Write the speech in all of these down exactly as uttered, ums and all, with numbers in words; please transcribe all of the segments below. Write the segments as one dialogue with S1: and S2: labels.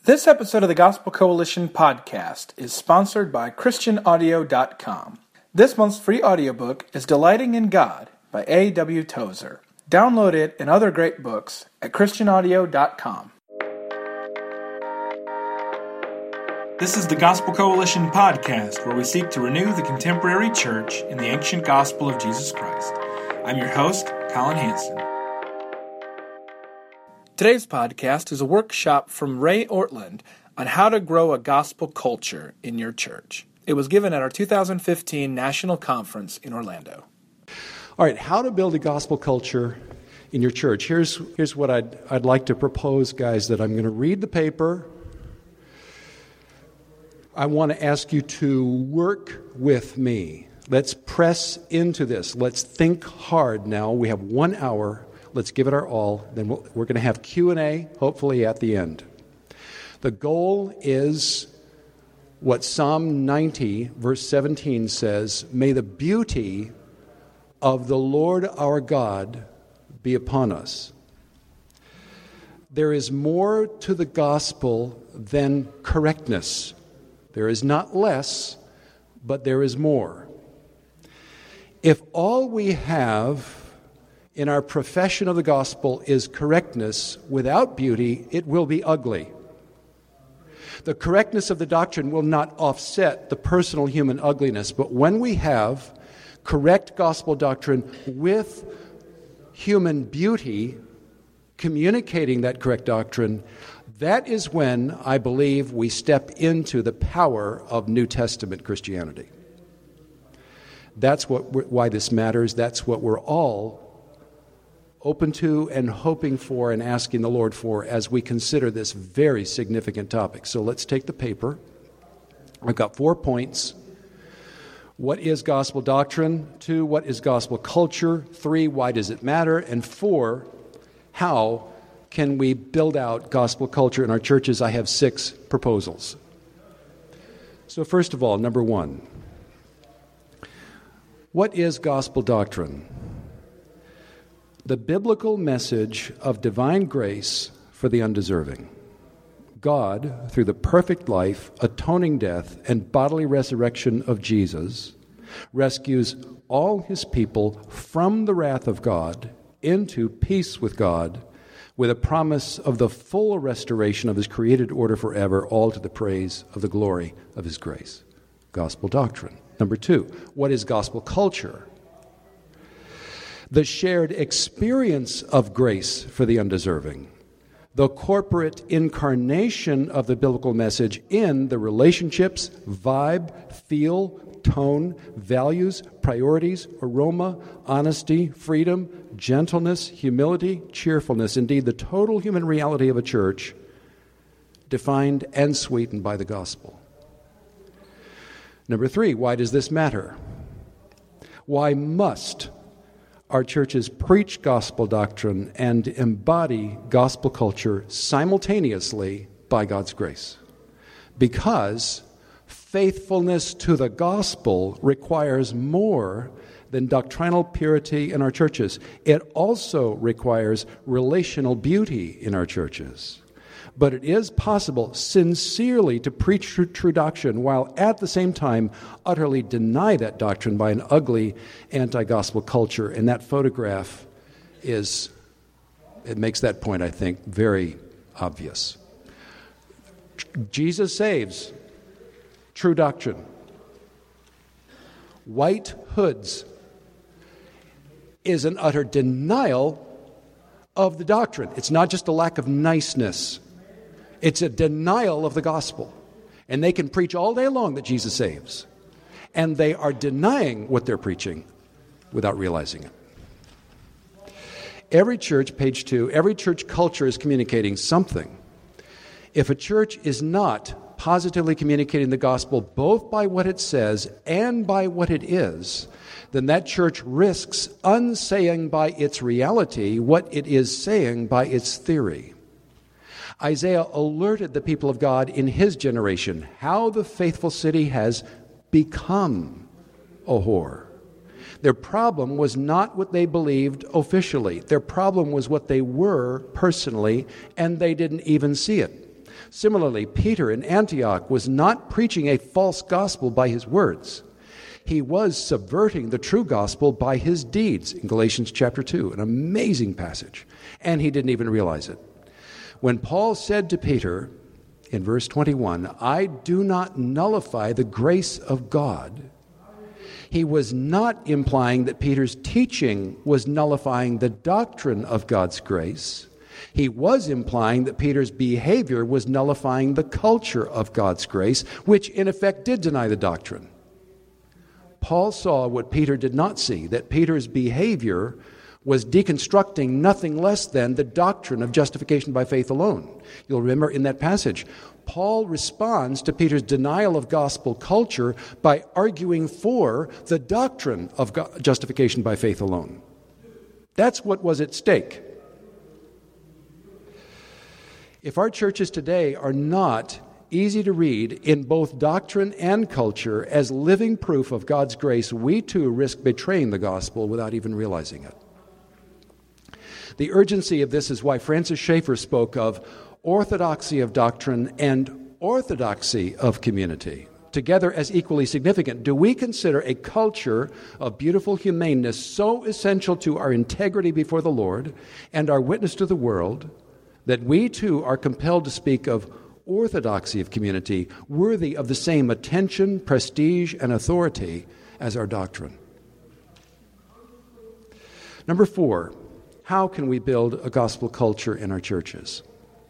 S1: This episode of the Gospel Coalition podcast is sponsored by Christian Audio dot com. This month's free audiobook is Delighting in God by A W Tozer. Download it and other great books at Christian Audio dot com. This is the Gospel Coalition podcast, where we seek to renew the contemporary church in the ancient gospel of Jesus Christ. I'm your host, Colin Hanson. Today's podcast is a workshop from Ray Ortland on how to grow a gospel culture in your church. It was given at our two thousand fifteen National Conference in Orlando.
S2: All right, how to build a gospel culture in your church. Here's, here's what I'd, I'd like to propose, guys, that I'm going to read the paper. I want to ask you to work with me. Let's press into this. Let's think hard now. We have one hour. Let's give it our all. Then we'll, we're going to have Q and A, hopefully at the end. The goal is what Psalm ninety, verse seventeen says, "May the beauty of the Lord our God be upon us." There is more to the gospel than correctness. There is not less, but there is more. If all we have in our profession of the gospel is correctness without beauty, it will be ugly. The correctness of the doctrine will not offset the personal human ugliness, but when we have correct gospel doctrine with human beauty, communicating that correct doctrine, that is when I believe we step into the power of New Testament Christianity. That's what why this matters. That's what we're all open to and hoping for and asking the Lord for as we consider this very significant topic. So let's take the paper. I've got four points. What is gospel doctrine? Two, what is gospel culture? Three, why does it matter? And four, how can we build out gospel culture in our churches? I have six proposals. So first of all, number one, what is gospel doctrine? The biblical message of divine grace for the undeserving. God, through the perfect life, atoning death, and bodily resurrection of Jesus, rescues all his people from the wrath of God into peace with God, with a promise of the full restoration of his created order forever, all to the praise of the glory of his grace. Gospel doctrine. Number two, what is gospel culture? The shared experience of grace for the undeserving. The corporate incarnation of the biblical message in the relationships, vibe, feel, tone, values, priorities, aroma, honesty, freedom, gentleness, humility, cheerfulness, indeed the total human reality of a church, defined and sweetened by the gospel. Number three, why does this matter? Why must our churches preach gospel doctrine and embody gospel culture simultaneously by God's grace? Because faithfulness to the gospel requires more than doctrinal purity in our churches. It also requires relational beauty in our churches. But it is possible sincerely to preach true, true doctrine while at the same time utterly deny that doctrine by an ugly anti-gospel culture. And that photograph is, it makes that point, I think, very obvious. Jesus saves. True doctrine. White hoods is an utter denial of the doctrine. It's not just a lack of niceness. It's a denial of the gospel. And they can preach all day long that Jesus saves. And they are denying what they're preaching without realizing it. Every church, page two, every church culture is communicating something. If a church is not positively communicating the gospel both by what it says and by what it is, then that church risks unsaying by its reality what it is saying by its theory. Isaiah alerted the people of God in his generation how the faithful city has become a whore. Their problem was not what they believed officially. Their problem was what they were personally, and they didn't even see it. Similarly, Peter in Antioch was not preaching a false gospel by his words. He was subverting the true gospel by his deeds in Galatians chapter two, an amazing passage. And he didn't even realize it. When Paul said to Peter in verse twenty-one, I do not nullify the grace of God, he was not implying that Peter's teaching was nullifying the doctrine of God's grace. He was implying that Peter's behavior was nullifying the culture of God's grace, which in effect did deny the doctrine. Paul saw what Peter did not see, that Peter's behavior was deconstructing nothing less than the doctrine of justification by faith alone. You'll remember in that passage, Paul responds to Peter's denial of gospel culture by arguing for the doctrine of justification by faith alone. That's what was at stake. If our churches today are not easy to read in both doctrine and culture as living proof of God's grace, we too risk betraying the gospel without even realizing it. The urgency of this is why Francis Schaeffer spoke of orthodoxy of doctrine and orthodoxy of community, together as equally significant. Do we consider a culture of beautiful humaneness so essential to our integrity before the Lord and our witness to the world that we too are compelled to speak of orthodoxy of community worthy of the same attention, prestige, and authority as our doctrine? Number four, how can we build a gospel culture in our churches?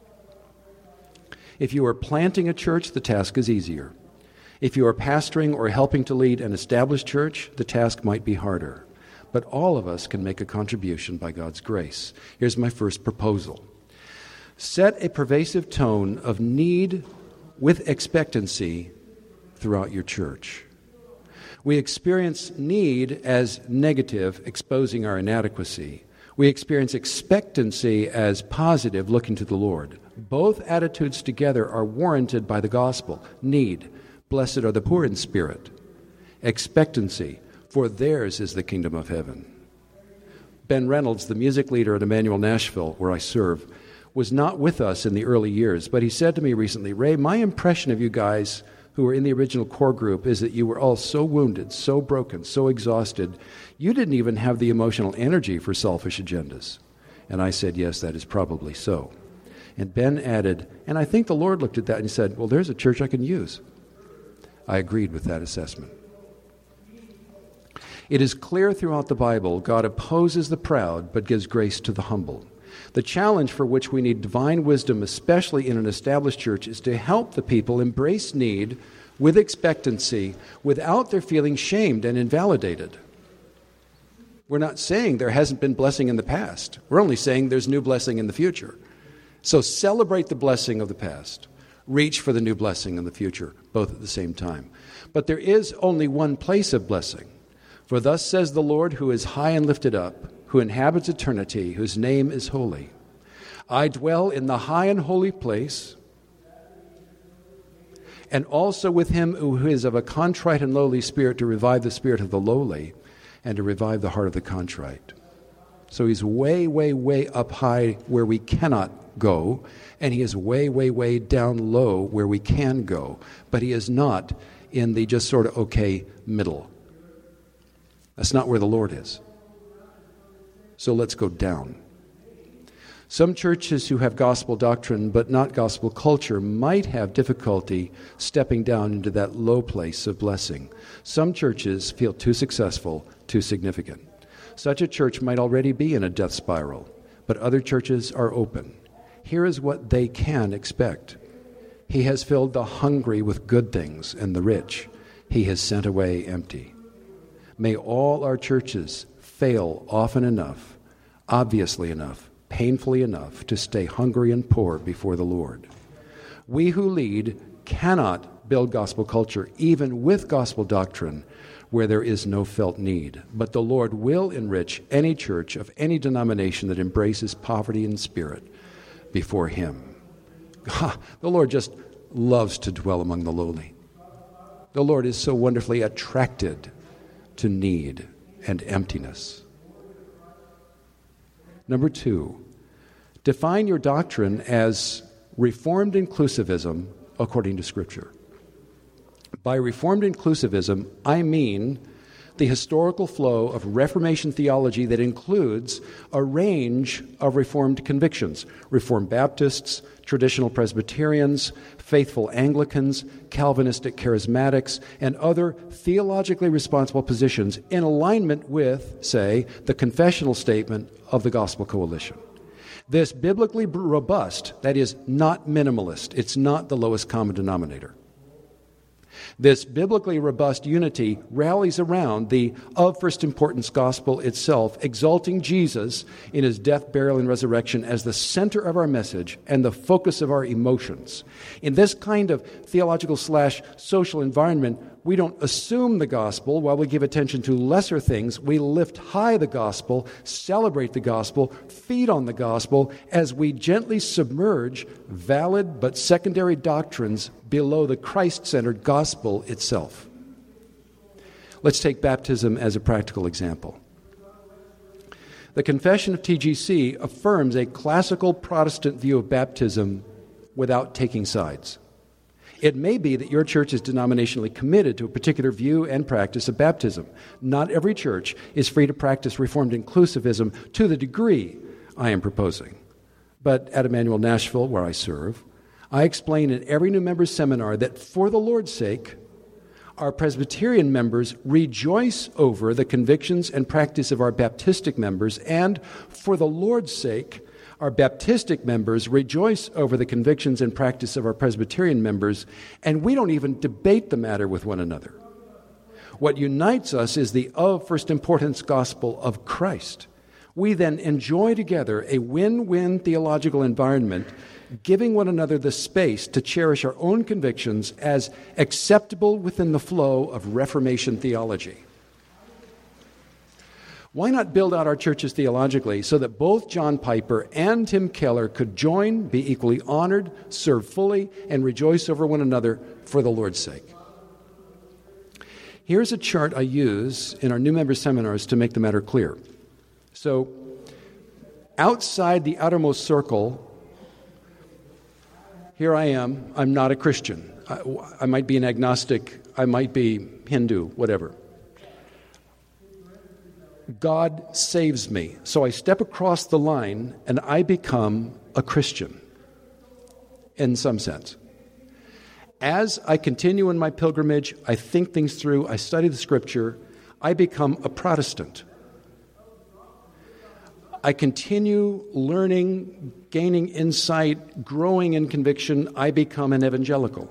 S2: If you are planting a church, the task is easier. If you are pastoring or helping to lead an established church, the task might be harder. But all of us can make a contribution by God's grace. Here's my first proposal. Set a pervasive tone of need with expectancy throughout your church. We experience need as negative, exposing our inadequacy. We experience expectancy as positive, looking to the Lord. Both attitudes together are warranted by the gospel. Need, blessed are the poor in spirit. Expectancy, for theirs is the kingdom of heaven. Ben Reynolds, the music leader at Emmanuel Nashville, where I serve, was not with us in the early years, but he said to me recently, Ray, my impression of you guys who were in the original core group is that you were all so wounded, so broken, so exhausted, you didn't even have the emotional energy for selfish agendas. And I said, yes, that is probably so. And Ben added, and I think the Lord looked at that and said, well, there's a church I can use. I agreed with that assessment. It is clear throughout the Bible, God opposes the proud but gives grace to the humble. The challenge for which we need divine wisdom, especially in an established church, is to help the people embrace need with expectancy without their feeling shamed and invalidated. We're not saying there hasn't been blessing in the past. We're only saying there's new blessing in the future. So celebrate the blessing of the past. Reach for the new blessing in the future, both at the same time. But there is only one place of blessing. For thus says the Lord, who is high and lifted up, who inhabits eternity, whose name is holy. I dwell in the high and holy place, and also with him who is of a contrite and lowly spirit, to revive the spirit of the lowly and to revive the heart of the contrite. So he's way, way, way up high where we cannot go, and he is way, way, way down low where we can go. But he is not in the just sort of okay middle. That's not where the Lord is. So let's go down. Some churches who have gospel doctrine but not gospel culture might have difficulty stepping down into that low place of blessing. Some churches feel too successful, too significant. Such a church might already be in a death spiral, but other churches are open. Here is what they can expect. He has filled the hungry with good things, and the rich he has sent away empty. May all our churches fail often enough, obviously enough, painfully enough to stay hungry and poor before the Lord. We who lead cannot build gospel culture, even with gospel doctrine, where there is no felt need. But the Lord will enrich any church of any denomination that embraces poverty in spirit before him. God, the Lord just loves to dwell among the lowly. The Lord is so wonderfully attracted to need and emptiness. Number two, define your doctrine as Reformed inclusivism according to Scripture. By Reformed inclusivism, I mean the historical flow of Reformation theology that includes a range of Reformed convictions: Reformed Baptists, traditional Presbyterians, faithful Anglicans, Calvinistic charismatics, and other theologically responsible positions in alignment with, say, the confessional statement of the Gospel Coalition. This biblically robust, that is, not minimalist, it's not the lowest common denominator. This biblically robust unity rallies around the of first importance gospel itself, exalting Jesus in his death, burial, and resurrection as the center of our message and the focus of our emotions. In this kind of theological slash social environment, we don't assume the gospel while we give attention to lesser things. We lift high the gospel, celebrate the gospel, feed on the gospel as we gently submerge valid but secondary doctrines below the Christ-centered gospel itself. Let's take baptism as a practical example. The Confession of T G C affirms a classical Protestant view of baptism without taking sides. It may be that your church is denominationally committed to a particular view and practice of baptism. Not every church is free to practice Reformed inclusivism to the degree I am proposing. But at Emmanuel Nashville, where I serve, I explain in every new member's seminar that for the Lord's sake, our Presbyterian members rejoice over the convictions and practice of our Baptistic members, and for the Lord's sake, our Baptistic members rejoice over the convictions and practice of our Presbyterian members, and we don't even debate the matter with one another. What unites us is the of first importance gospel of Christ. We then enjoy together a win-win theological environment, giving one another the space to cherish our own convictions as acceptable within the flow of Reformation theology. Why not build out our churches theologically so that both John Piper and Tim Keller could join, be equally honored, serve fully, and rejoice over one another for the Lord's sake? Here's a chart I use in our new member seminars to make the matter clear. So, outside the outermost circle, here I am. I'm not a Christian. I, I might be an agnostic. I might be Hindu, whatever. God saves me. So I step across the line and I become a Christian in some sense. As I continue in my pilgrimage, I think things through, I study the Scripture, I become a Protestant. I continue learning, gaining insight, growing in conviction, I become an evangelical.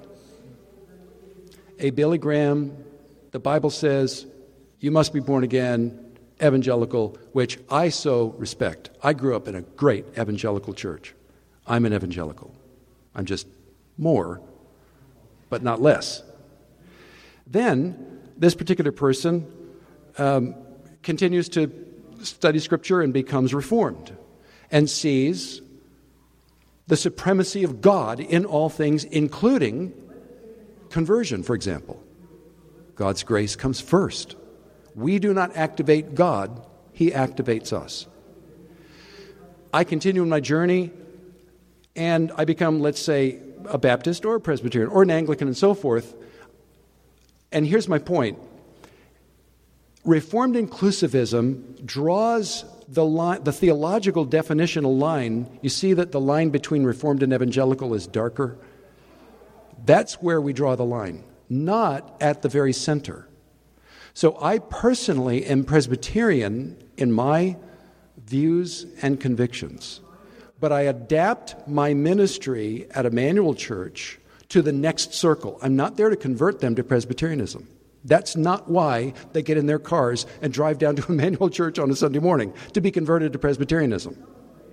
S2: A Billy Graham, the Bible says, you must be born again, evangelical, which I so respect. I grew up in a great evangelical church. I'm an evangelical. I'm just more, but not less. Then, this particular person um, continues to study Scripture and becomes Reformed and sees the supremacy of God in all things, including conversion, for example. God's grace comes first. We do not activate God, He activates us. I continue in my journey, and I become, let's say, a Baptist or a Presbyterian or an Anglican and so forth. And here's my point. Reformed inclusivism draws the line, the theological definitional line. You see that the line between Reformed and evangelical is darker? That's where we draw the line, not at the very center. So I personally am Presbyterian in my views and convictions, but I adapt my ministry at Emmanuel Church to the next circle. I'm not there to convert them to Presbyterianism. That's not why they get in their cars and drive down to Emmanuel Church on a Sunday morning, to be converted to Presbyterianism.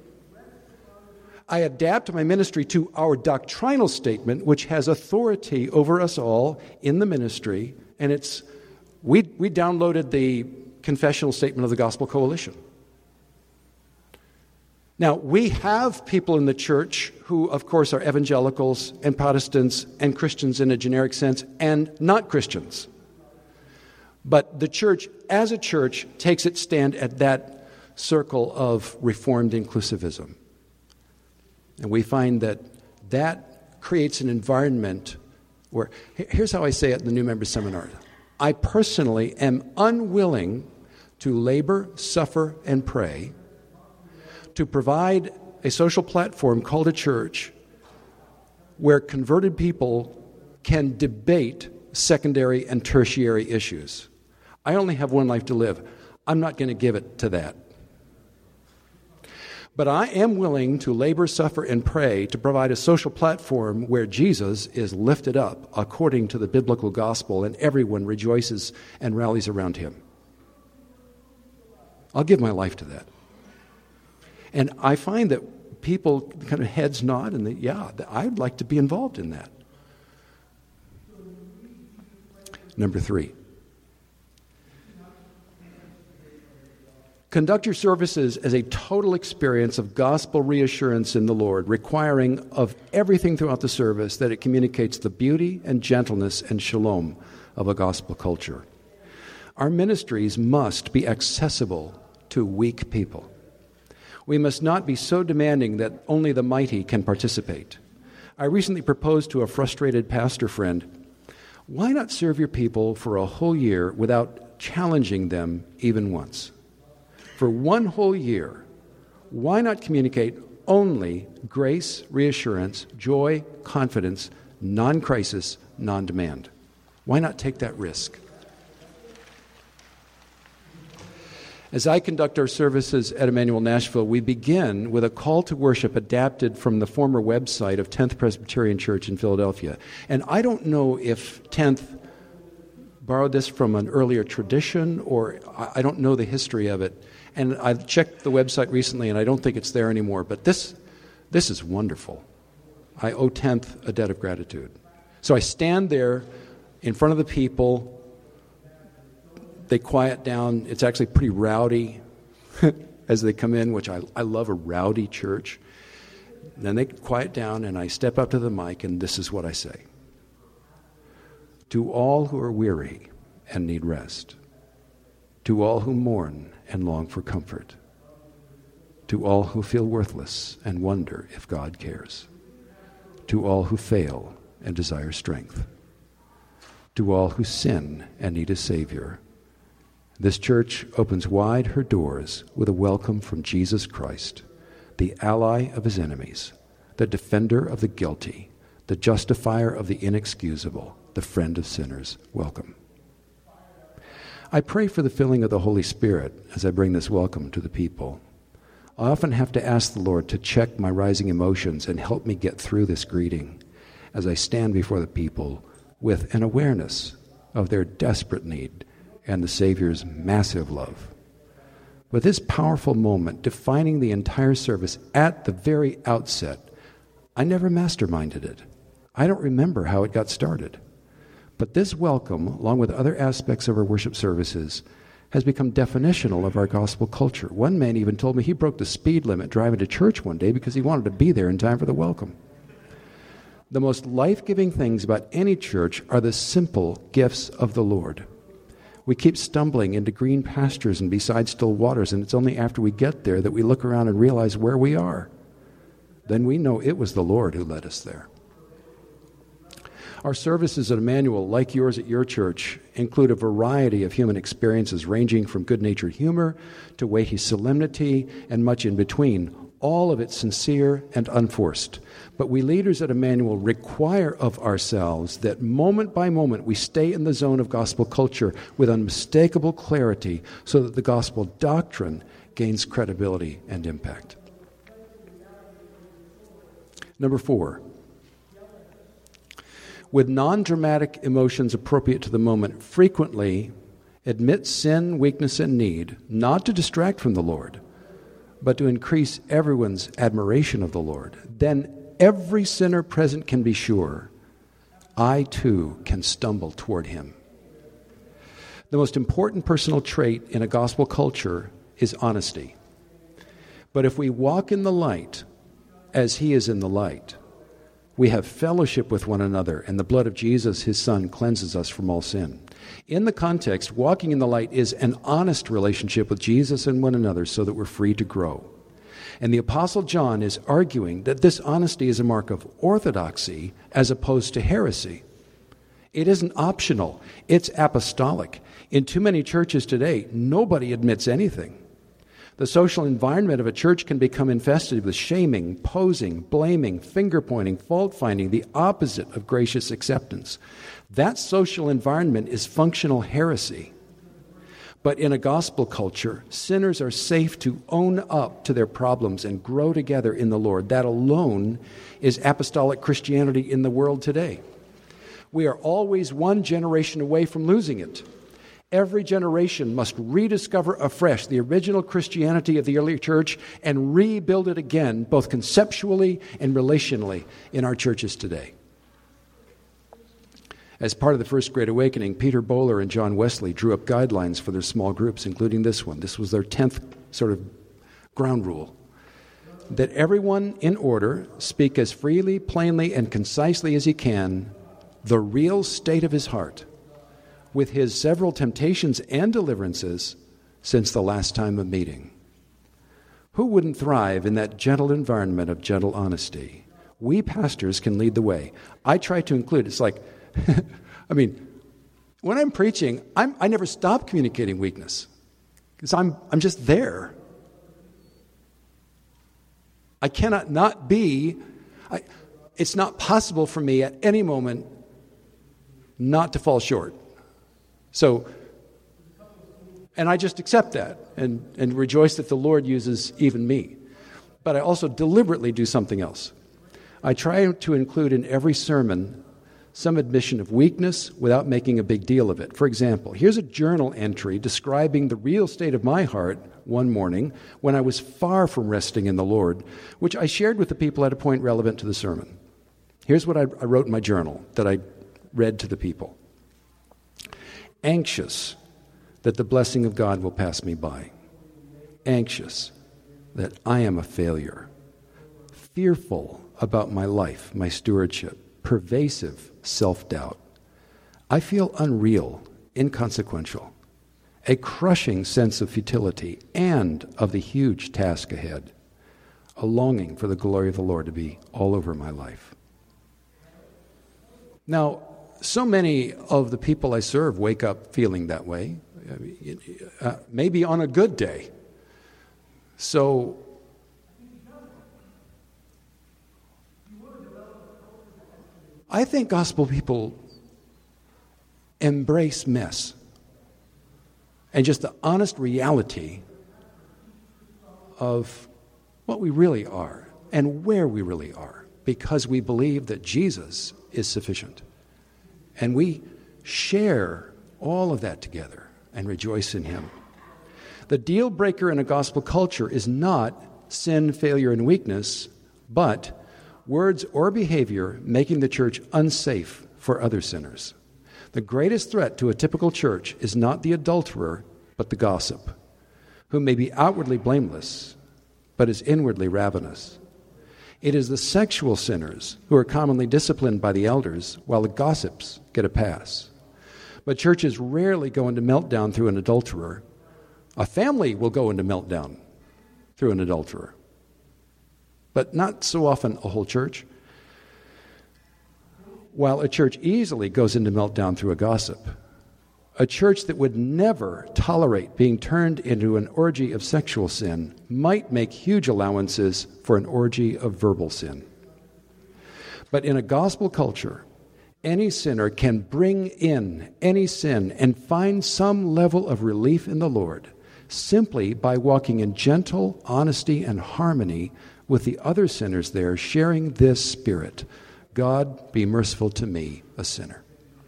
S2: I adapt my ministry to our doctrinal statement, which has authority over us all in the ministry, and it's We, we downloaded the confessional statement of the Gospel Coalition. Now, we have people in the church who, of course, are evangelicals and Protestants and Christians in a generic sense and not Christians. But the church, as a church, takes its stand at that circle of Reformed inclusivism. And we find that that creates an environment where, here's how I say it in the new member seminar. I personally am unwilling to labor, suffer, and pray to provide a social platform called a church where converted people can debate secondary and tertiary issues. I only have one life to live. I'm not going to give it to that. But I am willing to labor, suffer, and pray to provide a social platform where Jesus is lifted up according to the biblical gospel and everyone rejoices and rallies around him. I'll give my life to that. And I find that people kind of heads nod and they, yeah, I'd like to be involved in that. Number three. Conduct your services as a total experience of gospel reassurance in the Lord, requiring of everything throughout the service that it communicates the beauty and gentleness and shalom of a gospel culture. Our ministries must be accessible to weak people. We must not be so demanding that only the mighty can participate. I recently proposed to a frustrated pastor friend, why not serve your people for a whole year without challenging them even once? For one whole year, why not communicate only grace, reassurance, joy, confidence, non-crisis, non-demand? Why not take that risk? As I conduct our services at Emmanuel Nashville, we begin with a call to worship adapted from the former website of tenth Presbyterian Church in Philadelphia. And I don't know if tenth borrowed this from an earlier tradition, or I don't know the history of it. And I've checked the website recently, and I don't think it's there anymore. But this, this is wonderful. I owe tenth a debt of gratitude. So I stand there in front of the people. They quiet down. It's actually pretty rowdy as they come in, which I, I love a rowdy church. Then they quiet down, and I step up to the mic, and this is what I say. To all who are weary and need rest, to all who mourn and long for comfort, to all who feel worthless and wonder if God cares, to all who fail and desire strength, to all who sin and need a Savior, this church opens wide her doors with a welcome from Jesus Christ, the ally of his enemies, the defender of the guilty, the justifier of the inexcusable, the friend of sinners. Welcome. I pray for the filling of the Holy Spirit as I bring this welcome to the people. I often have to ask the Lord to check my rising emotions and help me get through this greeting as I stand before the people with an awareness of their desperate need and the Savior's massive love. But this powerful moment, defining the entire service at the very outset, I never masterminded it. I don't remember how it got started. But this welcome, along with other aspects of our worship services, has become definitional of our gospel culture. One man even told me he broke the speed limit driving to church one day because he wanted to be there in time for the welcome. The most life-giving things about any church are the simple gifts of the Lord. We keep stumbling into green pastures and beside still waters, and it's only after we get there that we look around and realize where we are. Then we know it was the Lord who led us there. Our services at Emmanuel, like yours at your church, include a variety of human experiences ranging from good-natured humor to weighty solemnity and much in between, all of it sincere and unforced. But we leaders at Emmanuel require of ourselves that moment by moment we stay in the zone of gospel culture with unmistakable clarity so that the gospel doctrine gains credibility and impact. Number four, with non-dramatic emotions appropriate to the moment, frequently admit sin, weakness, and need, not to distract from the Lord, but to increase everyone's admiration of the Lord. Then every sinner present can be sure, I too can stumble toward him. The most important personal trait in a gospel culture is honesty. But if we walk in the light as he is in the light, we have fellowship with one another, and the blood of Jesus, his Son, cleanses us from all sin. In the context, walking in the light is an honest relationship with Jesus and one another so that we're free to grow. And the Apostle John is arguing that this honesty is a mark of orthodoxy as opposed to heresy. It isn't optional. It's apostolic. In too many churches today, nobody admits anything. The social environment of a church can become infested with shaming, posing, blaming, finger-pointing, fault-finding, the opposite of gracious acceptance. That social environment is functional heresy. But in a gospel culture, sinners are safe to own up to their problems and grow together in the Lord. That alone is apostolic Christianity in the world today. We are always one generation away from losing it. Every generation must rediscover afresh the original Christianity of the early church and rebuild it again, both conceptually and relationally, in our churches today. As part of the First Great Awakening, Peter Böhler and John Wesley drew up guidelines for their small groups, including this one. This was their tenth sort of ground rule. That everyone in order speak as freely, plainly, and concisely as he can the real state of his heart, with his several temptations and deliverances since the last time of meeting. Who wouldn't thrive in that gentle environment of gentle honesty? We pastors can lead the way. I try to include, it's like, I mean, when I'm preaching, I'm, I never stop communicating weakness because I'm, I'm just there. I cannot not be, I, it's not possible for me at any moment not to fall short. So, and I just accept that and, and rejoice that the Lord uses even me. But I also deliberately do something else. I try to include in every sermon some admission of weakness without making a big deal of it. For example, here's a journal entry describing the real state of my heart one morning when I was far from resting in the Lord, which I shared with the people at a point relevant to the sermon. Here's what I, I wrote in my journal that I read to the people. Anxious that the blessing of God will pass me by. Anxious that I am a failure. Fearful about my life, my stewardship. Pervasive self-doubt. I feel unreal, inconsequential. A crushing sense of futility and of the huge task ahead. A longing for the glory of the Lord to be all over my life. Now, so many of the people I serve wake up feeling that way, uh, maybe on a good day. So, I think gospel people embrace mess and just the honest reality of what we really are and where we really are, because we believe that Jesus is sufficient. And we share all of that together and rejoice in Him. The deal breaker in a gospel culture is not sin, failure, and weakness, but words or behavior making the church unsafe for other sinners. The greatest threat to a typical church is not the adulterer, but the gossip, who may be outwardly blameless, but is inwardly ravenous. It is the sexual sinners who are commonly disciplined by the elders, while the gossips get a pass. But churches rarely go into meltdown through an adulterer. A family will go into meltdown through an adulterer, but not so often a whole church. While a church easily goes into meltdown through a gossip, a church that would never tolerate being turned into an orgy of sexual sin might make huge allowances for an orgy of verbal sin. But in a gospel culture, any sinner can bring in any sin and find some level of relief in the Lord simply by walking in gentle honesty and harmony with the other sinners there, sharing this spirit. God, be merciful to me, a sinner.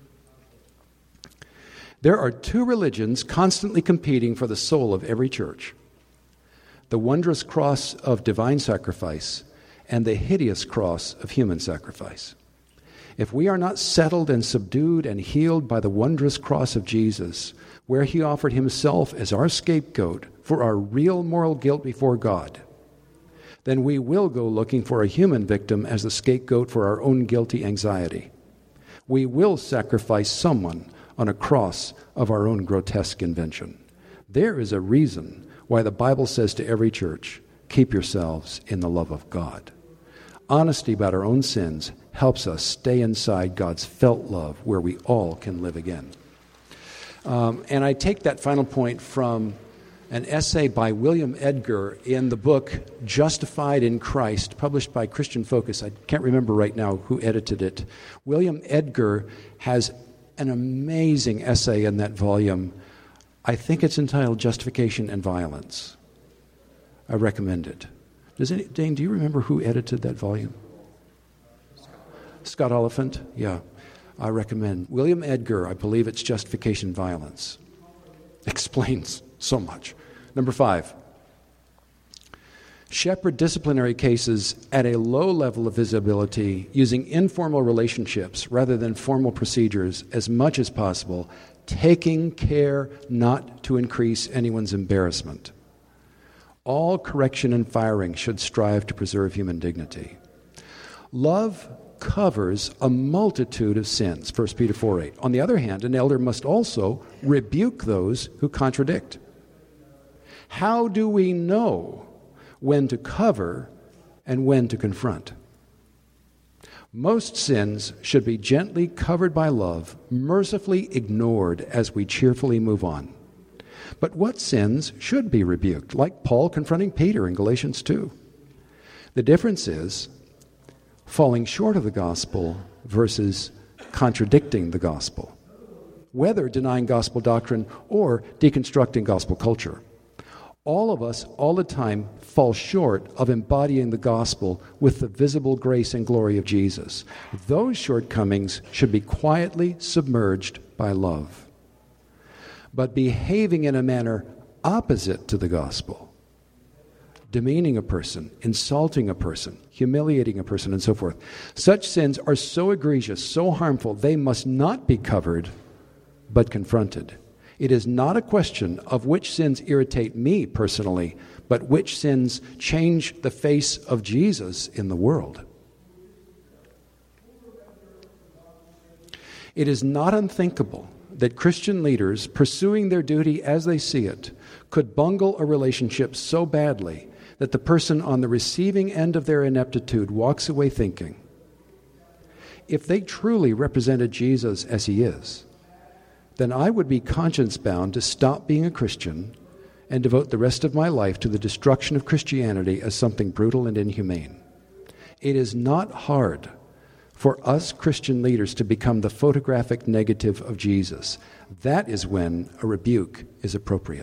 S2: There are two religions constantly competing for the soul of every church: the wondrous cross of divine sacrifice and the hideous cross of human sacrifice. If we are not settled and subdued and healed by the wondrous cross of Jesus, where He offered Himself as our scapegoat for our real moral guilt before God, then we will go looking for a human victim as the scapegoat for our own guilty anxiety. We will sacrifice someone on a cross of our own grotesque invention. There is a reason why the Bible says to every church, keep yourselves in the love of God. Honesty about our own sins helps us stay inside God's felt love where we all can live again. Um, and I take that final point from an essay by William Edgar in the book Justified in Christ, published by Christian Focus. I can't remember right now who edited it. William Edgar has an amazing essay in that volume. I think it's entitled Justification and Violence. I recommend it. Does any, Dane, do you remember who edited that volume? Scott Oliphant? Yeah. I recommend. William Edgar, I believe it's Justification and Violence. Explains so much. Number five. Shepherd disciplinary cases at a low level of visibility using informal relationships rather than formal procedures as much as possible, taking care not to increase anyone's embarrassment. All correction and firing should strive to preserve human dignity. Love covers a multitude of sins, First Peter four eight. On the other hand, an elder must also rebuke those who contradict. How do we know when to cover and when to confront? Most sins should be gently covered by love, mercifully ignored as we cheerfully move on. But what sins should be rebuked, like Paul confronting Peter in Galatians two? The difference is falling short of the gospel versus contradicting the gospel, whether denying gospel doctrine or deconstructing gospel culture. All of us, all the time, fall short of embodying the gospel with the visible grace and glory of Jesus. Those shortcomings should be quietly submerged by love. But behaving in a manner opposite to the gospel, demeaning a person, insulting a person, humiliating a person, and so forth, such sins are so egregious, so harmful, they must not be covered, but confronted. It is not a question of which sins irritate me personally, but which sins change the face of Jesus in the world. It is not unthinkable that Christian leaders, pursuing their duty as they see it, could bungle a relationship so badly that the person on the receiving end of their ineptitude walks away thinking, if they truly represented Jesus as he is, then I would be conscience-bound to stop being a Christian and devote the rest of my life to the destruction of Christianity as something brutal and inhumane. It is not hard for us Christian leaders to become the photographic negative of Jesus. That is when a rebuke is appropriate.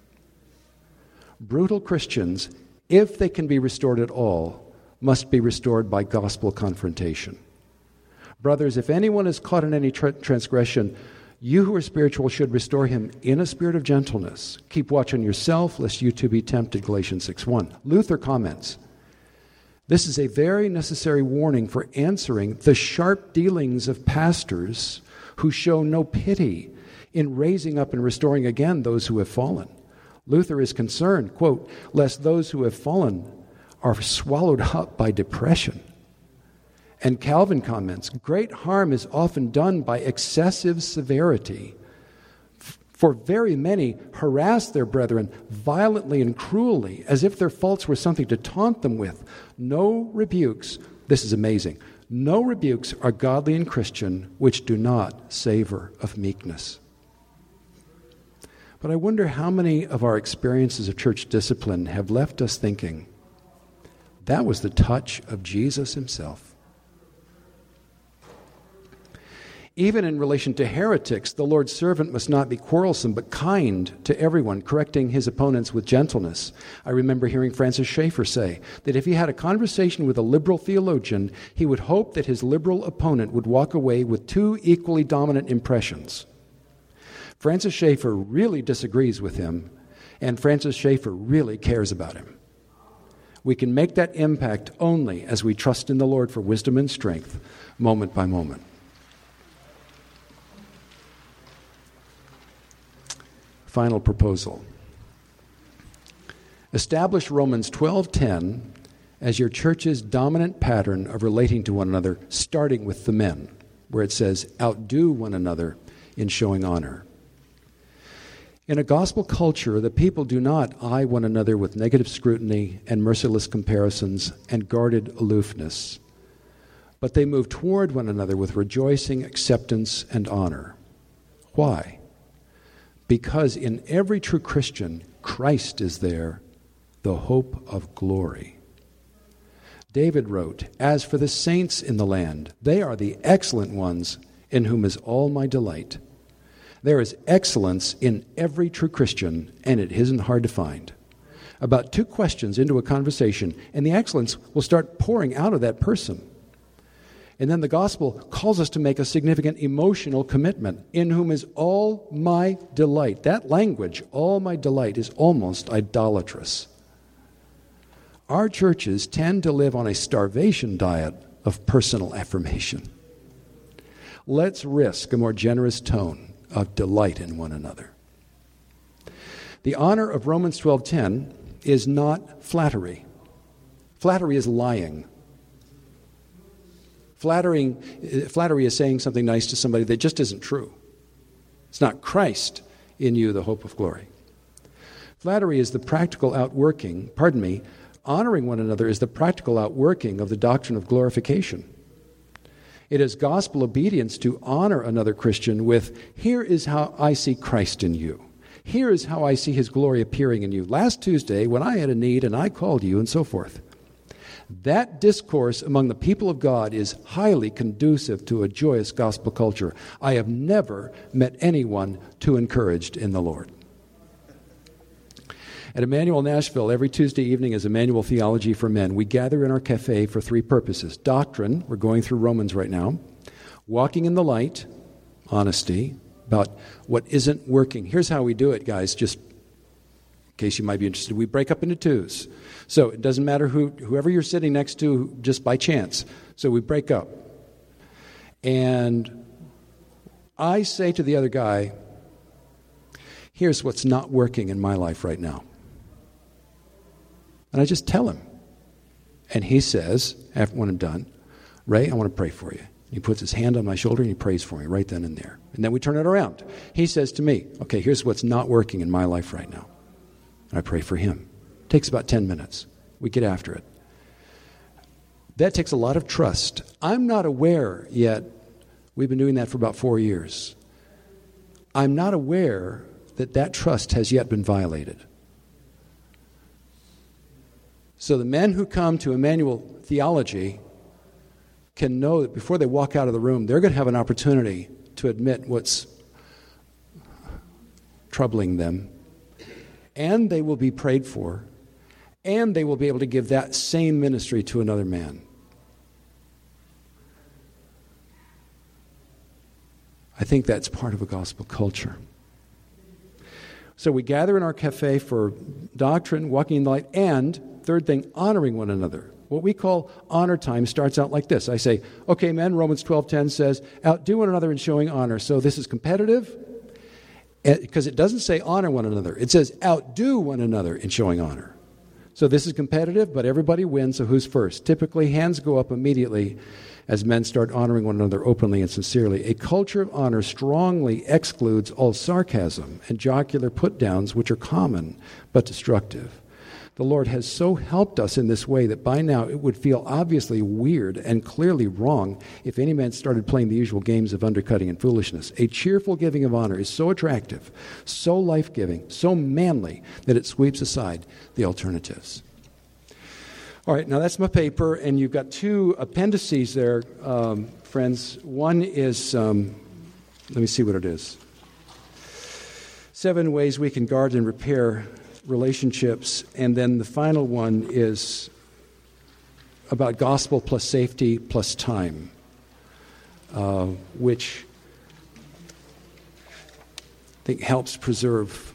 S2: Brutal Christians, if they can be restored at all, must be restored by gospel confrontation. Brothers, if anyone is caught in any tra- transgression, you who are spiritual should restore him in a spirit of gentleness. Keep watch on yourself, lest you too be tempted, Galatians six one. Luther comments, this is a very necessary warning for answering the sharp dealings of pastors who show no pity in raising up and restoring again those who have fallen. Luther is concerned, quote, lest those who have fallen are swallowed up by depression. And Calvin comments, great harm is often done by excessive severity. For very many harass their brethren violently and cruelly, as if their faults were something to taunt them with. No rebukes, this is amazing, no rebukes are godly and Christian which do not savor of meekness. But I wonder how many of our experiences of church discipline have left us thinking, that was the touch of Jesus himself. Even in relation to heretics, the Lord's servant must not be quarrelsome, but kind to everyone, correcting his opponents with gentleness. I remember hearing Francis Schaeffer say that if he had a conversation with a liberal theologian, he would hope that his liberal opponent would walk away with two equally dominant impressions. Francis Schaeffer really disagrees with him, and Francis Schaeffer really cares about him. We can make that impact only as we trust in the Lord for wisdom and strength, moment by moment. Final proposal. Establish Romans twelve ten as your church's dominant pattern of relating to one another, starting with the men, where it says, outdo one another in showing honor. In a gospel culture, the people do not eye one another with negative scrutiny and merciless comparisons and guarded aloofness, but they move toward one another with rejoicing, acceptance, and honor. Why? Because in every true Christian, Christ is there, the hope of glory. David wrote, "As for the saints in the land, they are the excellent ones in whom is all my delight." There is excellence in every true Christian, and it isn't hard to find. About two questions into a conversation, and the excellence will start pouring out of that person. And then the gospel calls us to make a significant emotional commitment. In whom is all my delight. That language, all my delight, is almost idolatrous. Our churches tend to live on a starvation diet of personal affirmation. Let's risk a more generous tone of delight in one another. The honor of Romans twelve ten is not flattery. Flattery is lying. Flattering, flattery is saying something nice to somebody that just isn't true. It's not Christ in you, the hope of glory. Flattery is the practical outworking, pardon me, honoring one another is the practical outworking of the doctrine of glorification. It is gospel obedience to honor another Christian with, here is how I see Christ in you. Here is how I see his glory appearing in you. Last Tuesday, when I had a need and I called you, and so forth. That discourse among the people of God is highly conducive to a joyous gospel culture. I have never met anyone too encouraged in the Lord. At Emmanuel Nashville, every Tuesday evening is Emmanuel Theology for Men. We gather in our cafe for three purposes. Doctrine, we're going through Romans right now. Walking in the light, honesty, about what isn't working. Here's how we do it, guys, just in case you might be interested. We break up into twos. So it doesn't matter who, whoever you're sitting next to, just by chance. So we break up. And I say to the other guy, here's what's not working in my life right now. And I just tell him. And he says, after when I'm done, Ray, I want to pray for you. He puts his hand on my shoulder and he prays for me right then and there. And then we turn it around. He says to me, okay, here's what's not working in my life right now. And I pray for him. It takes about ten minutes. We get after it. That takes a lot of trust. I'm not aware yet, we've been doing that for about four years. I'm not aware that that trust has yet been violated. So the men who come to Emmanuel Theology can know that before they walk out of the room, they're going to have an opportunity to admit what's troubling them, and they will be prayed for, and they will be able to give that same ministry to another man. I think that's part of a gospel culture. So we gather in our cafe for doctrine, walking in the light, and, third thing, honoring one another. What we call honor time starts out like this. I say, okay, men, Romans twelve ten says, outdo one another in showing honor. So this is competitive, because it doesn't say honor one another. It says outdo one another in showing honor. So this is competitive, but everybody wins, so who's first? Typically, hands go up immediately as men start honoring one another openly and sincerely. A culture of honor strongly excludes all sarcasm and jocular put-downs, which are common but destructive. The Lord has so helped us in this way that by now it would feel obviously weird and clearly wrong if any man started playing the usual games of undercutting and foolishness. A cheerful giving of honor is so attractive, so life-giving, so manly that it sweeps aside the alternatives. All right, now that's my paper, and you've got two appendices there, um, friends. One is, um, let me see what it is. Seven ways we can guard and repair relationships, and then the final one is about gospel plus safety plus time, uh, which I think helps preserve,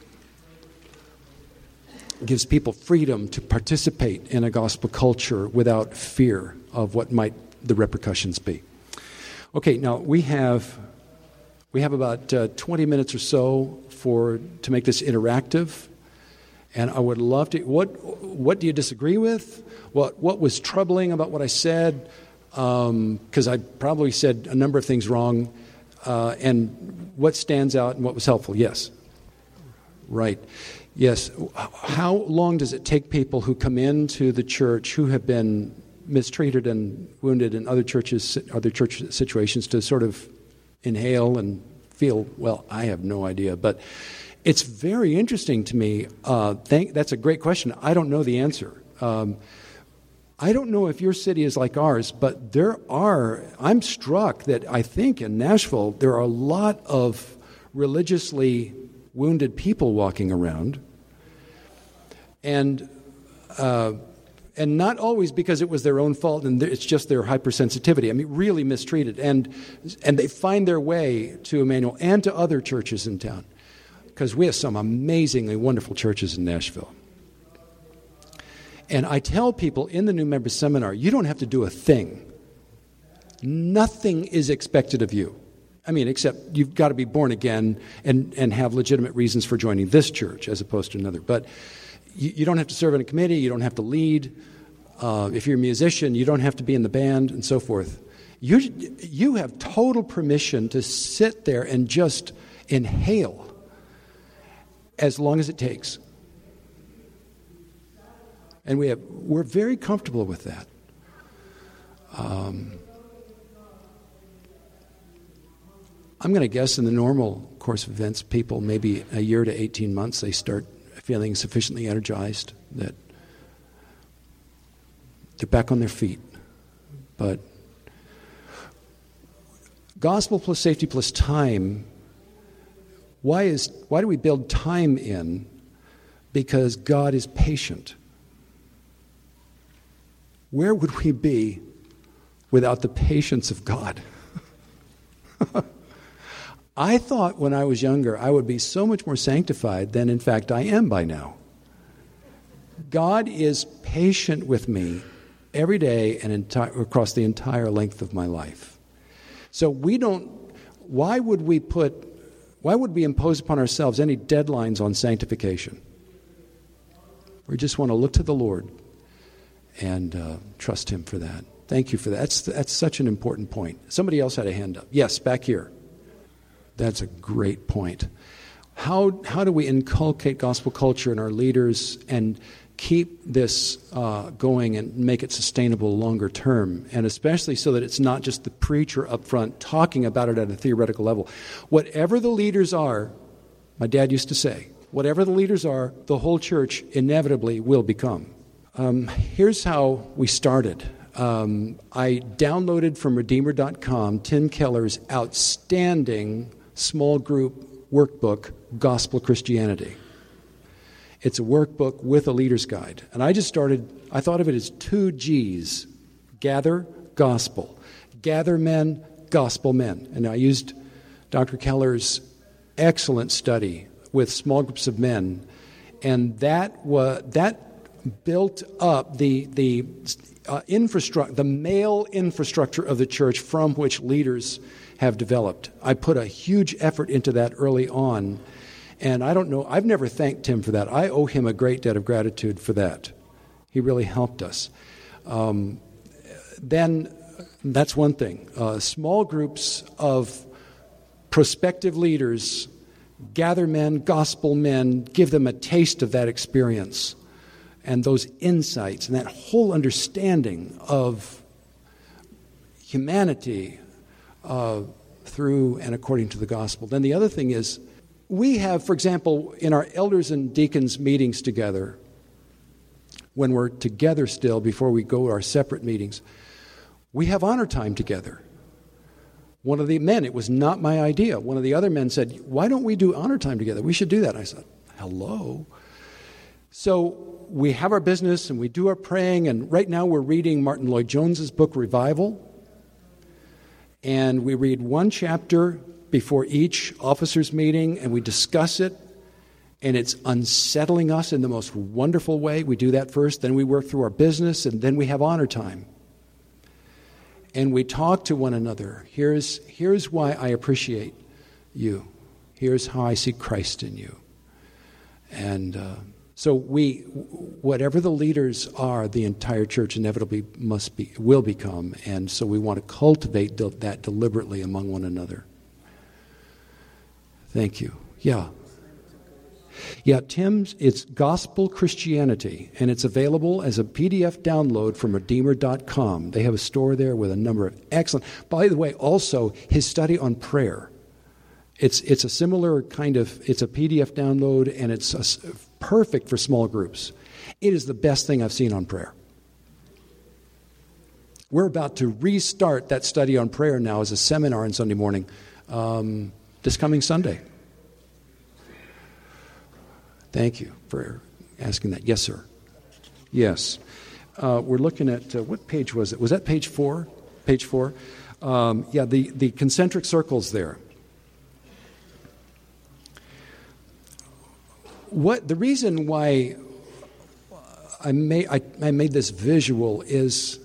S2: gives people freedom to participate in a gospel culture without fear of what might the repercussions be. Okay, now we have we have about uh, twenty minutes or so for to make this interactive. And I would love to, what what do you disagree with? What what was troubling about what I said? Because um, I probably said a number of things wrong. Uh, and what stands out and what was helpful? Yes? Right. Yes. How long does it take people who come into the church who have been mistreated and wounded in other churches, other church situations, to sort of inhale and feel, well, I have no idea. But it's very interesting to me. Uh, thank, that's a great question. I don't know the answer. Um, I don't know if your city is like ours, but there are, I'm struck that I think in Nashville there are a lot of religiously wounded people walking around. And uh, and not always because it was their own fault and it's just their hypersensitivity. I mean, really mistreated. And and they find their way to Emmanuel and to other churches in town, because we have some amazingly wonderful churches in Nashville. And I tell people in the new member seminar, you don't have to do a thing. Nothing is expected of you. I mean, except you've got to be born again and, and have legitimate reasons for joining this church as opposed to another. But you, you don't have to serve in a committee. You don't have to lead. Uh, if you're a musician, you don't have to be in the band and so forth. You, you have total permission to sit there and just inhale as long as it takes. And we have, we're very comfortable with that. Um, I'm going to guess in the normal course of events, people, maybe a year to eighteen months, they start feeling sufficiently energized that they're back on their feet. But gospel plus safety plus time, why is why do we build time in? Because God is patient. Where would we be without the patience of God? I thought when I was younger I would be so much more sanctified than in fact I am by now. God is patient with me every day and enti- across the entire length of my life. So we don't, why would we put, why would we impose upon ourselves any deadlines on sanctification? We just want to look to the Lord and uh, trust Him for that. Thank you for that. That's, that's such an important point. Somebody else had a hand up. Yes, back here. That's a great point. How how do we inculcate gospel culture in our leaders and keep this uh, going and make it sustainable longer term? And especially so that it's not just the preacher up front talking about it at a theoretical level. Whatever the leaders are, my dad used to say, whatever the leaders are, the whole church inevitably will become. Um, here's how we started. Um, I downloaded from Redeemer dot com Tim Keller's outstanding small group workbook, Gospel Christianity. It's a workbook with a leader's guide. And I just started, I thought of it as two G's. Gather, gospel. Gather men, gospel men. And I used Doctor Keller's excellent study with small groups of men. And that was, that built up the, the uh, infrastructure, the male infrastructure of the church from which leaders have developed. I put a huge effort into that early on, and I don't know, I've never thanked Tim for that. I owe him a great debt of gratitude for that. He really helped us. Um, then, that's one thing. Uh, small groups of prospective leaders gather men, gospel men, give them a taste of that experience and those insights and that whole understanding of humanity Uh, through and according to the gospel. Then the other thing is, we have, for example, in our elders and deacons meetings together, when we're together still before we go to our separate meetings, we have honor time together. One of the men, it was not my idea, one of the other men said, why don't we do honor time together? We should do that. I said, hello. So we have our business and we do our praying, and right now we're reading Martin Lloyd-Jones's book, Revival. And we read one chapter before each officers' meeting, and we discuss it, and it's unsettling us in the most wonderful way. We do that first, then we work through our business, and then we have honor time. And we talk to one another. Here's, here's why I appreciate you. Here's how I see Christ in you. And uh, so we, whatever the leaders are, the entire church inevitably must be, will become, and so we want to cultivate that deliberately among one another. Thank you. Yeah. Yeah, Tim's, it's Gospel Christianity, and it's available as a P D F download from Redeemer dot com. They have a store there with a number of excellent... By the way, also, his study on prayer. It's it's a similar kind of... It's a P D F download, and it's a, perfect for small groups. It is the best thing I've seen on prayer. We're about to restart that study on prayer now as a seminar on Sunday morning, um, this coming Sunday. Thank you for asking that. Yes, sir. Yes. Uh, we're looking at, uh, what page was it? Was that page four? Page four? Um, yeah, the, the concentric circles there. What the reason why I made, I, I made this visual is,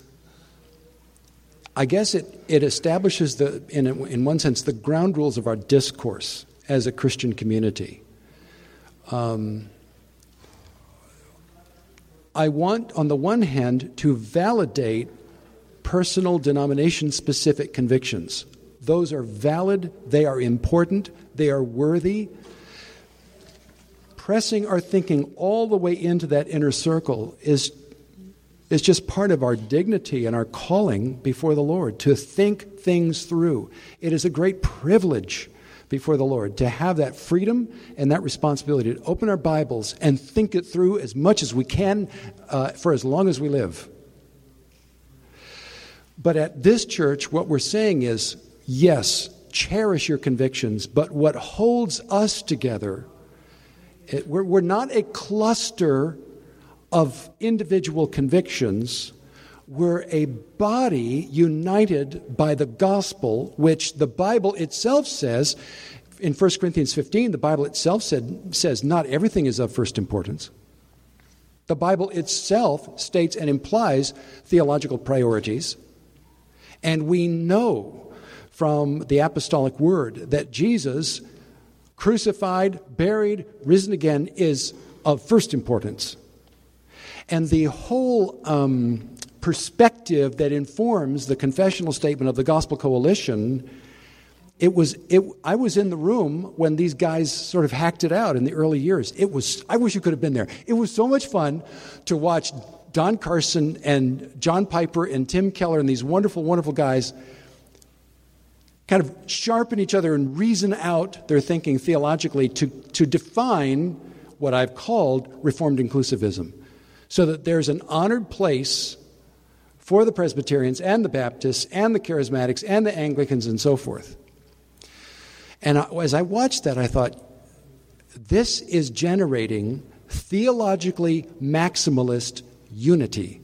S2: I guess it, it establishes, the in, in one sense, the ground rules of our discourse as a Christian community. Um, I want, on the one hand, to validate personal denomination-specific convictions. Those are valid, they are important, they are worthy. Pressing our thinking all the way into that inner circle is, is just part of our dignity and our calling before the Lord, to think things through. It is a great privilege before the Lord to have that freedom and that responsibility to open our Bibles and think it through as much as we can uh, for as long as we live. But at this church, what we're saying is, yes, cherish your convictions, but what holds us together, it, we're, we're not a cluster of individual convictions. We're a body united by the gospel, which the Bible itself says, in First Corinthians fifteen, the Bible itself said, says not everything is of first importance. The Bible itself states and implies theological priorities. And we know from the apostolic word that Jesus, crucified, buried, risen again, is of first importance. And the whole um, perspective that informs the confessional statement of the Gospel Coalition, it was. It, I was in the room when these guys sort of hacked it out in the early years. It was. I wish you could have been there. It was so much fun to watch Don Carson and John Piper and Tim Keller and these wonderful, wonderful guys kind of sharpen each other and reason out their thinking theologically to, to define what I've called Reformed inclusivism, so that there's an honored place for the Presbyterians and the Baptists and the Charismatics and the Anglicans and so forth. And I, as I watched that, I thought, this is generating theologically maximalist unity.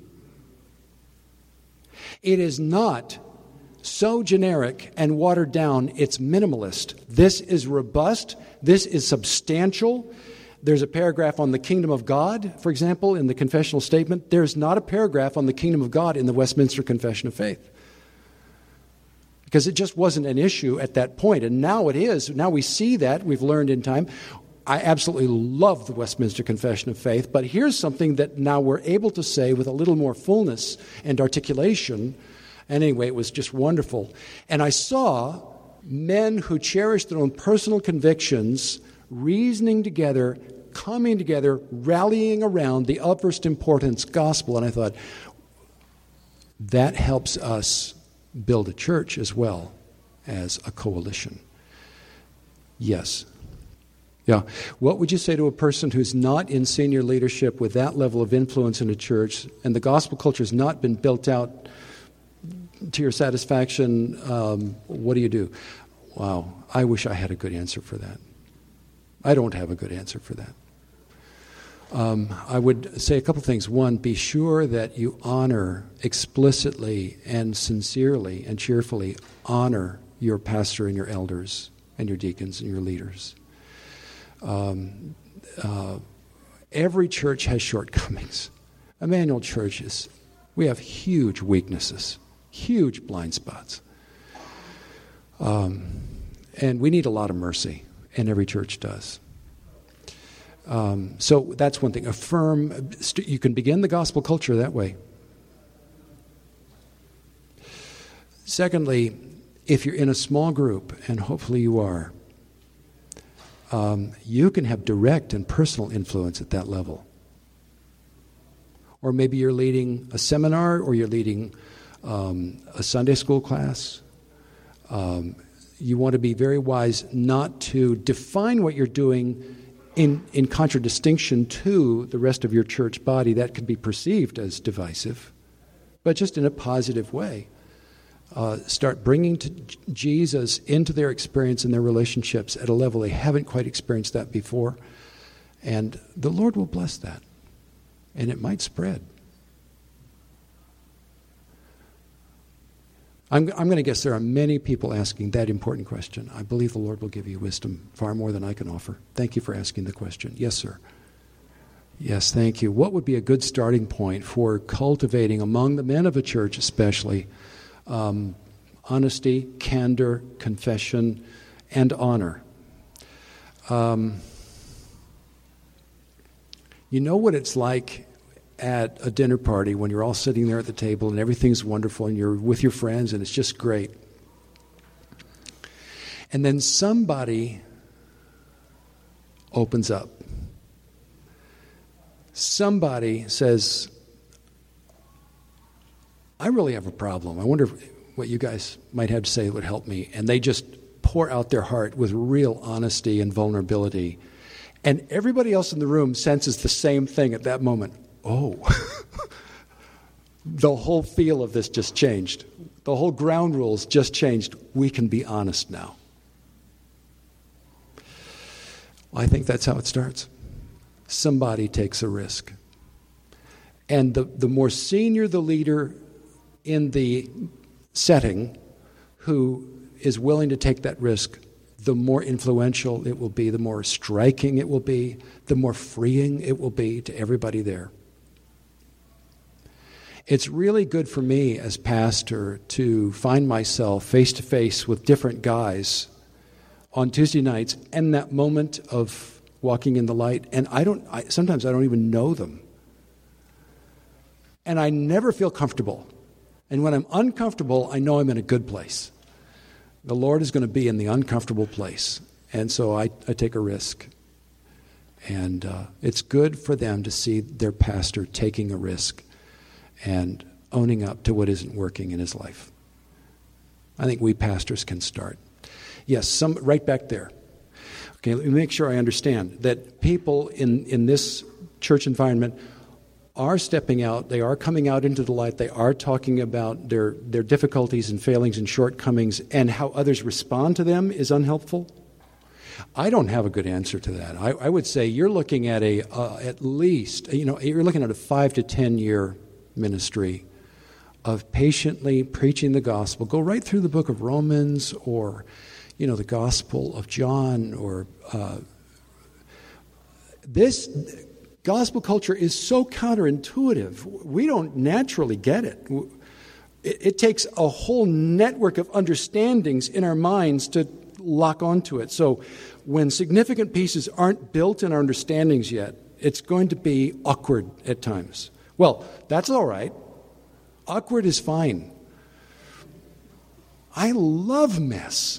S2: It is not so generic and watered down, it's minimalist. This is robust. This is substantial. There's a paragraph on the kingdom of God, for example, in the confessional statement. There's not a paragraph on the kingdom of God in the Westminster Confession of Faith, because it just wasn't an issue at that point. And now it is. Now we see that. We've learned in time. I absolutely love the Westminster Confession of Faith, but here's something that now we're able to say with a little more fullness and articulation. And anyway, it was just wonderful. And I saw men who cherished their own personal convictions reasoning together, coming together, rallying around the of first importance gospel. And I thought, that helps us build a church as well as a coalition. Yes. Yeah. What would you say to a person who's not in senior leadership with that level of influence in a church, and the gospel culture has not been built out to your satisfaction? Um, what do you do? Wow. I wish I had a good answer for that. I don't have a good answer for that. Um, I would say a couple things. One, be sure that you honor explicitly and sincerely and cheerfully honor your pastor and your elders and your deacons and your leaders. Um, uh, every church has shortcomings. Emmanuel churches, we have huge weaknesses, huge blind spots. Um, and we need a lot of mercy, and every church does. Um, so that's one thing. Affirm, st- you can begin the gospel culture that way. Secondly, if you're in a small group, and hopefully you are, um, you can have direct and personal influence at that level. Or maybe you're leading a seminar, or you're leading um, a Sunday school class. Um, you want to be very wise not to define what you're doing in, in contradistinction to the rest of your church body. That could be perceived as divisive, but just in a positive way. Uh, start bringing to Jesus into their experience and their relationships at a level they haven't quite experienced that before. And the Lord will bless that. And it might spread. I'm, I'm going to guess there are many people asking that important question. I believe the Lord will give you wisdom far more than I can offer. Thank you for asking the question. Yes, sir. Yes, thank you. What would be a good starting point for cultivating among the men of a church especially um, honesty, candor, confession, and honor? Um, you know what it's like at a dinner party when you're all sitting there at the table and everything's wonderful and you're with your friends and it's just great. And then somebody opens up. Somebody says, I really have a problem. I wonder what you guys might have to say that would help me. And they just pour out their heart with real honesty and vulnerability. And everybody else in the room senses the same thing at that moment. Oh, the whole feel of this just changed. The whole ground rules just changed. We can be honest now. Well, I think that's how it starts. Somebody takes a risk. And the, the more senior the leader in the setting who is willing to take that risk, the more influential it will be, the more striking it will be, the more freeing it will be to everybody there. It's really good for me as pastor to find myself face to face with different guys on Tuesday nights and that moment of walking in the light, and I don't. I, sometimes I don't even know them, and I never feel comfortable. And when I'm uncomfortable, I know I'm in a good place. The Lord is going to be in the uncomfortable place, and so I, I take a risk. And uh, it's good for them to see their pastor taking a risk and owning up to what isn't working in his life. I think we pastors can start. Yes, some right back there. Okay, let me make sure I understand that people in, in this church environment are stepping out, they are coming out into the light, they are talking about their, their difficulties and failings and shortcomings, and how others respond to them is unhelpful? I don't have a good answer to that. I, I would say you're looking at a uh, at least, you know, you're looking at a five to ten year ministry of patiently preaching the gospel. Go right through the book of Romans, or, you know, the Gospel of John, or uh, this gospel culture is so counterintuitive. We don't naturally get it. It, it takes a whole network of understandings in our minds to lock onto it. So when significant pieces aren't built in our understandings yet, it's going to be awkward at times. Well, that's all right. Awkward is fine. I love mess.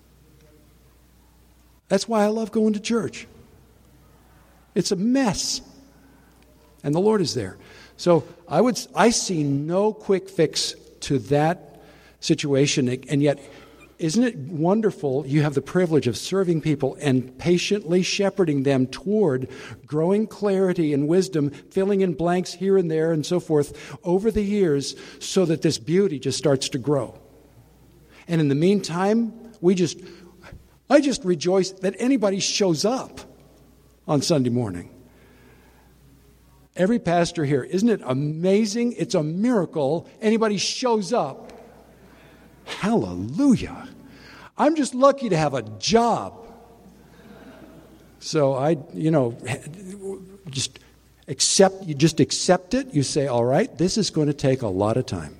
S2: That's why I love going to church. It's a mess. And the Lord is there. So I would I see no quick fix to that situation. And yet, isn't it wonderful you have the privilege of serving people and patiently shepherding them toward growing clarity and wisdom, filling in blanks here and there and so forth over the years, so that this beauty just starts to grow. And in the meantime, we just, I just rejoice that anybody shows up on Sunday morning. Every pastor here, isn't it amazing? It's a miracle anybody shows up. Hallelujah. I'm just lucky to have a job. So I, you know, just accept, you just accept it. You say, all right, this is going to take a lot of time.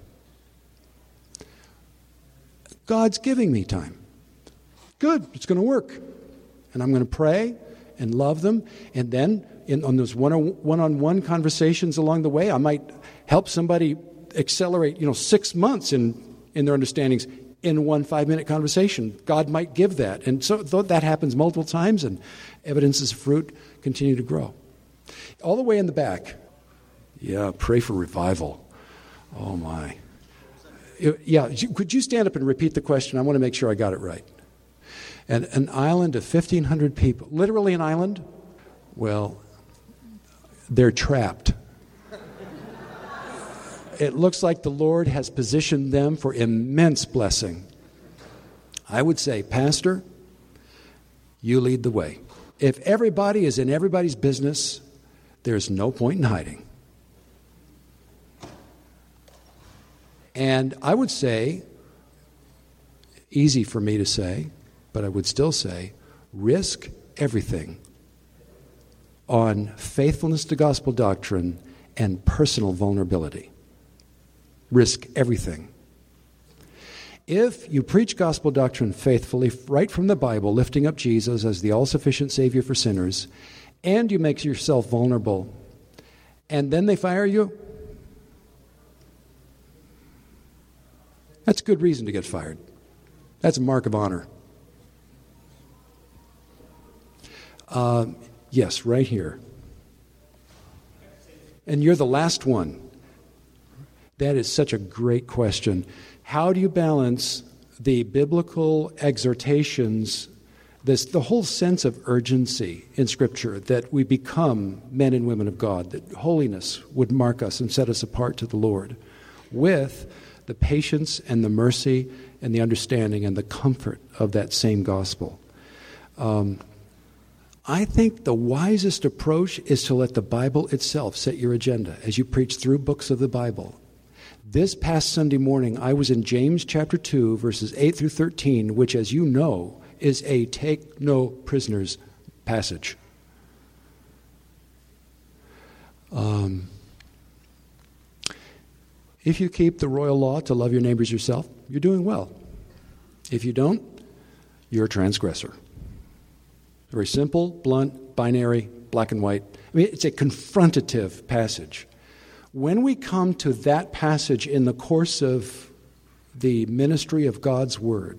S2: God's giving me time. Good, it's going to work. And I'm going to pray and love them. And then in, on those one-on-one conversations along the way, I might help somebody accelerate, you know, six months in, in their understandings in one five-minute conversation. God might give that. And so that happens multiple times, and evidences of fruit continue to grow. All the way in the back, yeah, pray for revival. Oh, my. Yeah, could you stand up and repeat the question? I want to make sure I got it right. And an island of fifteen hundred people, literally an island? Well, they're trapped. It looks like the Lord has positioned them for immense blessing. I would say, Pastor, you lead the way. If everybody is in everybody's business, there's no point in hiding. And I would say, easy for me to say, but I would still say, risk everything on faithfulness to gospel doctrine and personal vulnerability. Risk everything. If you preach gospel doctrine faithfully, right from the Bible, lifting up Jesus as the all-sufficient Savior for sinners, and you make yourself vulnerable, and then they fire you, that's good reason to get fired. That's a mark of honor. Uh, yes, right here. And you're the last one. That is such a great question. How do you balance the biblical exhortations, this the whole sense of urgency in Scripture that we become men and women of God, that holiness would mark us and set us apart to the Lord, with the patience and the mercy and the understanding and the comfort of that same gospel? Um, I think the wisest approach is to let the Bible itself set your agenda as you preach through books of the Bible. This past Sunday morning, I was in James chapter two, verses eight through thirteen, which, as you know, is a take no prisoners passage. Um, if you keep the royal law to love your neighbors yourself, you're doing well. If you don't, you're a transgressor. Very simple, blunt, binary, black and white. I mean, it's a confrontative passage. When we come to that passage in the course of the ministry of God's Word,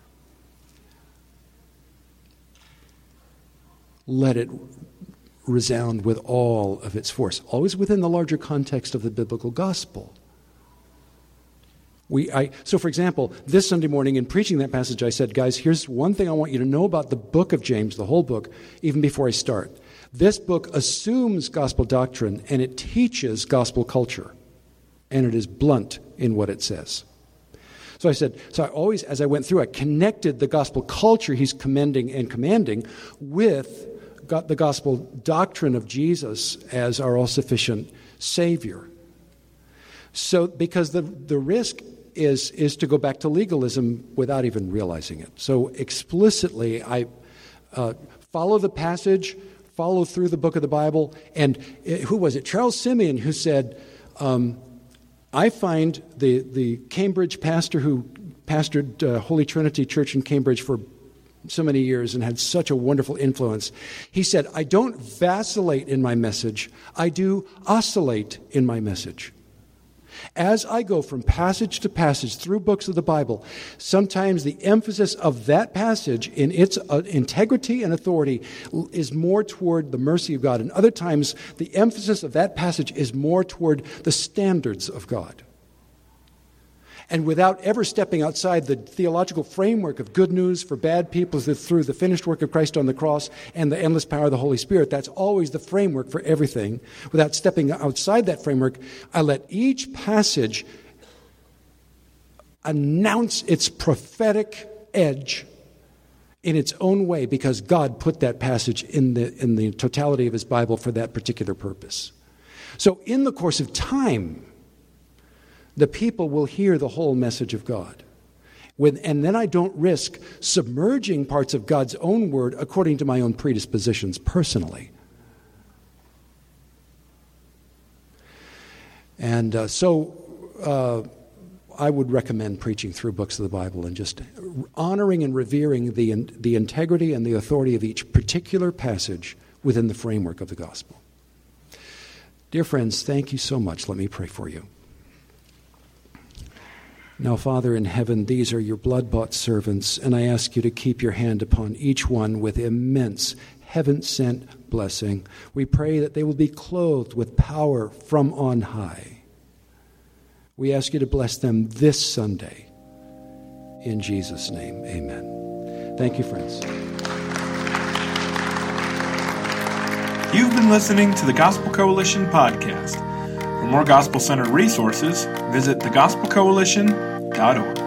S2: let it resound with all of its force, always within the larger context of the biblical gospel. We, I, so, for example, this Sunday morning in preaching that passage, I said, guys, here's one thing I want you to know about the book of James, the whole book, even before I start. This book assumes gospel doctrine, and it teaches gospel culture, and it is blunt in what it says. So I said, so I always, as I went through, I connected the gospel culture he's commending and commanding with the gospel doctrine of Jesus as our all-sufficient Savior. So, because the, the risk is, is to go back to legalism without even realizing it. So explicitly, I uh, follow the passage, follow through the book of the Bible, and uh, who was it? Charles Simeon, who said, um, I find the, the Cambridge pastor who pastored uh, Holy Trinity Church in Cambridge for so many years and had such a wonderful influence. He said, I don't vacillate in my message, I do oscillate in my message. As I go from passage to passage through books of the Bible, sometimes the emphasis of that passage in its uh, integrity and authority is more toward the mercy of God, and other times the emphasis of that passage is more toward the standards of God. And without ever stepping outside the theological framework of good news for bad people through the finished work of Christ on the cross and the endless power of the Holy Spirit, that's always the framework for everything. Without stepping outside that framework, I let each passage announce its prophetic edge in its own way, because God put that passage in the, in the totality of His Bible for that particular purpose. So in the course of time, the people will hear the whole message of God. When, and then I don't risk submerging parts of God's own word according to my own predispositions personally. And uh, so uh, I would recommend preaching through books of the Bible and just honoring and revering the, the integrity and the authority of each particular passage within the framework of the gospel. Dear friends, thank you so much. Let me pray for you. Now, Father in heaven, these are your blood-bought servants, and I ask you to keep your hand upon each one with immense heaven-sent blessing. We pray that they will be clothed with power from on high. We ask you to bless them this Sunday. In Jesus' name, amen. Thank you, friends.
S1: You've been listening to the Gospel Coalition podcast. For more gospel-centered resources, visit the gospel coalition dot org.